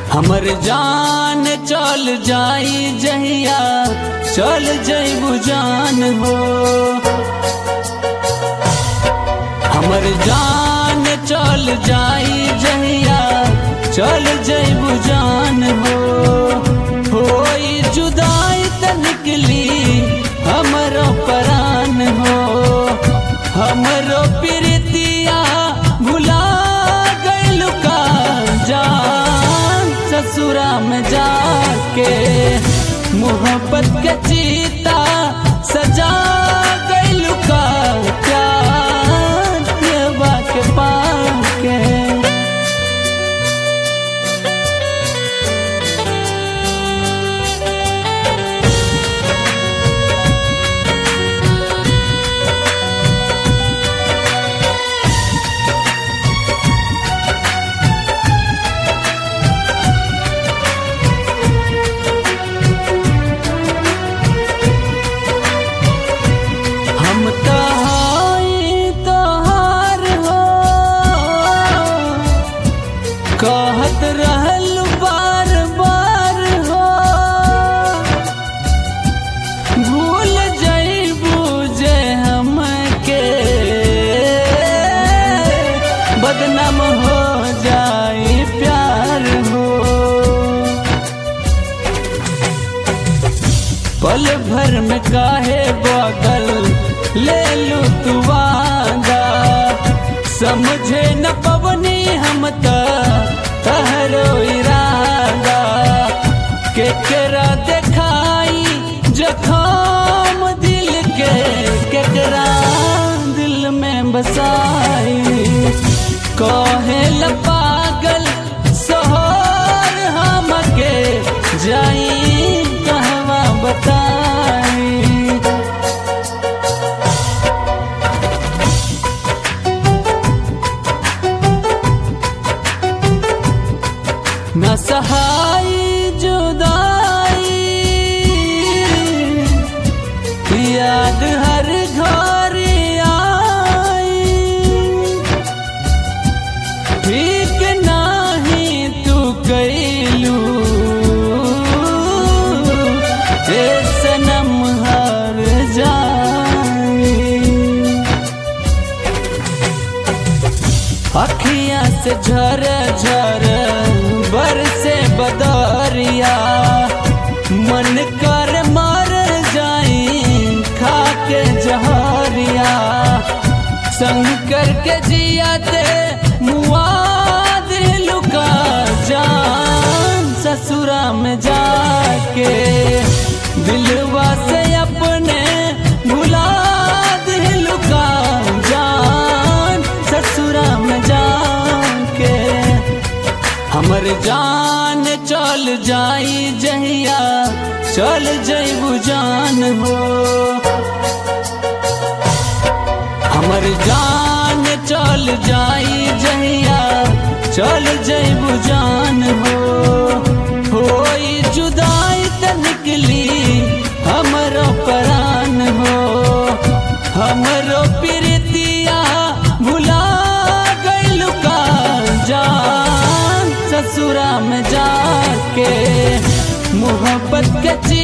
हमर जान चल जाई जहिया चल जइबू जान हो। हमर जान चल जाई जहिया चल जइबू जान हो। होई जुदाई त निकली हमरो परान हो। हमरो प्रीतिया भुला गइलू का जान ससुरा में जाके मोहब्बत के चीता सजा गइलू का प्यार देवा के पाके। कहत रहल बार बार हो भूल जइबू जे हमके बदनाम हो जाई प्यार हो। पल भर में काहे बगल ले लू तू वादा। समझे न पवनी हम तहरो इरादा। केकरा देखाई जखम दिल के केकरा दिल में बसाई। कहे ल पागल सोहर हमके जाई कहवा बताई। न सहाई जुदाई याद हर घर आई। ठीक नाही तू कैलू ए सनम हर जाई। अखियां से झर झर बरसे बदरिया। मन कर मर जाई खाके जहरिया। संग करके जियाते मुआ दिलू का जान ससुरा में जाके। दिलवा से अपने भुला दिलू का जान ससुरा में जाके। हमर जान चल जाई जहिया चल जइबू जान हो। हमर जान चल जाई जहिया चल जइबू जान हो। होई जुदाई त निकली हमरो परान हो। हमरो प्रीतिया भुला गइलू का जान ससुरा में जाके मोहब्बत के